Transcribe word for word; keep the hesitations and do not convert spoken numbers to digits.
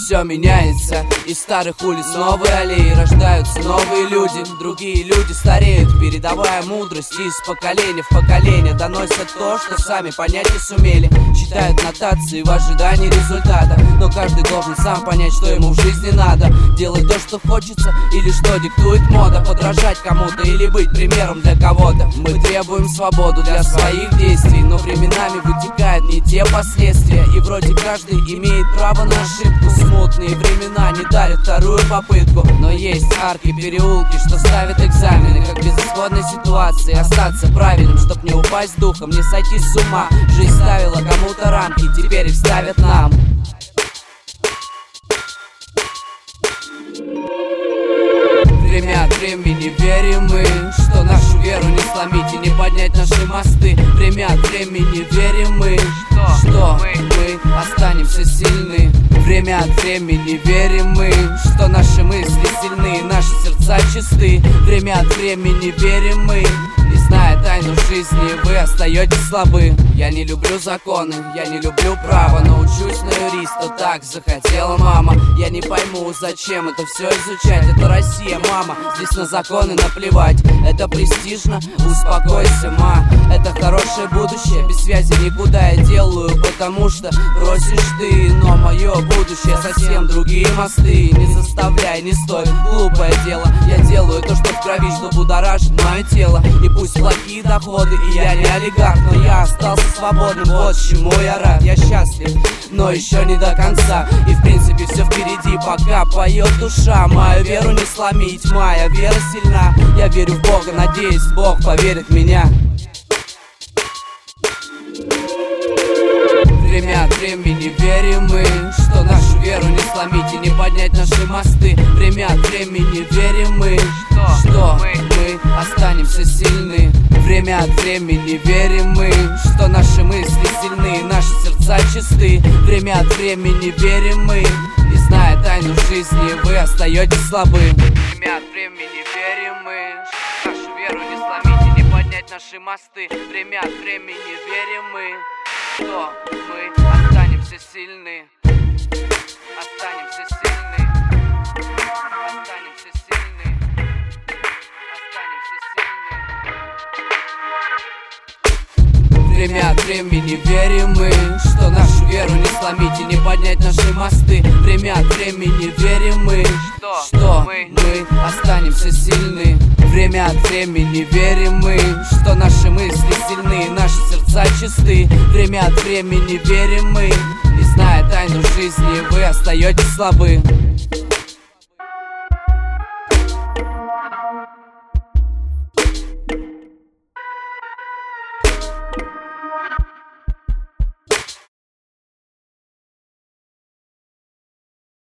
все меняется. Из старых улиц новые аллеи, рождаются новые люди. Другие люди стареют, передавая мудрость из поколения в поколение. Доносят то, что сами понять не сумели. Читают нотации в ожидании результата, но каждый должен сам понять, что ему в жизни надо. Делать то, что хочется, или что диктует мода. Подражать кому-то или быть примером для кого-то. Мы требуем свободу для своих действий, но временами вытекают не те последствия. И вроде каждый имеет право на ошибку. Смутные времена не дарят вторую попытку. Но есть арки, переулки, что ставят экзамены. Как в безысходной ситуации остаться правильным, чтоб не упасть духом, не сойти с ума. Жизнь ставила кому-то рамки, теперь их ставят нам. Время от времени верим мы, что нашу веру не сломить и не поднять наши мосты. Время от времени верим мы, что, что мы, мы останемся сильны. Время от времени верим мы, что наши мысли сильны, наши сердца чисты. Время от времени верим мы, не зная тайну жизни, вы остаетесь слабы. Я не люблю законы, я не люблю право, но учусь на юриста, так захотела мама. Я не пойму, зачем это все изучать. Это Россия, мама, здесь на законы наплевать. Это престижно, успокойся, ма. Это хорошее будущее, без связи никуда я делаю, потому что просишь ты. Но мое будущее совсем другие мосты. Не заставляй, не стой, глупое дело. Я делаю то, что в крови, что будоражит мое тело. И пусть плохие доходы, и я не олигарх, но я остался свободным, вот чему я рад. Я счастлив, но еще не до конца. И в принципе все впереди, пока поет душа. Мою веру не сломить, моя вера сильна. Я верю в Бога, надеюсь, Бог поверит в меня. Время от времени верим мы, что нашу веру не сломить и не поднять наши мосты. Время от времени верим мы, что, что мы, мы останемся сильны. Время от времени верим мы, что наши мысли сильны, наши сердца чисты. Время от времени верим мы, не зная тайну жизни, вы остаетесь слабы. Время от времени верим мы, что нашу веру не сломить и не поднять наши мосты. Время от времени верим мы, что мы останемся сильны. Останемся сильны. Останемся сильны. Останемся сильны. Время от времени верим мы, что нашу веру не сломить и не поднять наши мосты. Время от времени верим мы, что, что мы, мы останемся сильны. Время от времени верим мы, что наши мысли сильны, наши сердца чисты. Время от времени верим мы, не зная тайну жизни, вы остаетесь слабы.